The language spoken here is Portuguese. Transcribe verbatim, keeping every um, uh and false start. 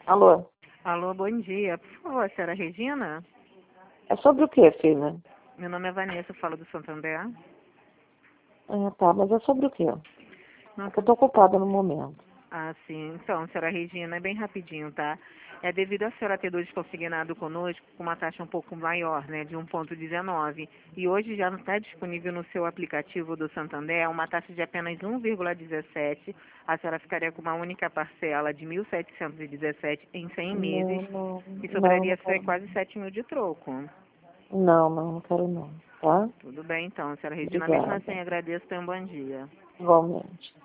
Alô? Alô, bom dia. Por favor, senhora Regina? É sobre o que, filha? Meu nome é Vanessa, eu falo do Santander. Ah, tá, mas é sobre o quê? Não, É que eu tô ocupada no momento. Ah, sim. Então, senhora Regina, é bem rapidinho, tá? É devido a senhora ter dois consignado conosco com uma taxa um pouco maior, né, de um vírgula dezenove. E hoje já não está disponível no seu aplicativo do Santander uma taxa de apenas um vírgula dezessete. A senhora ficaria com uma única parcela de mil setecentos e dezessete em cem Não, meses não, e não, não sobraria quero quase não. sete mil de troco. Não, não, não quero não, tá? Tudo bem, então, senhora Regina. Mesmo Obrigada. assim, agradeço e tenha um bom dia. Igualmente.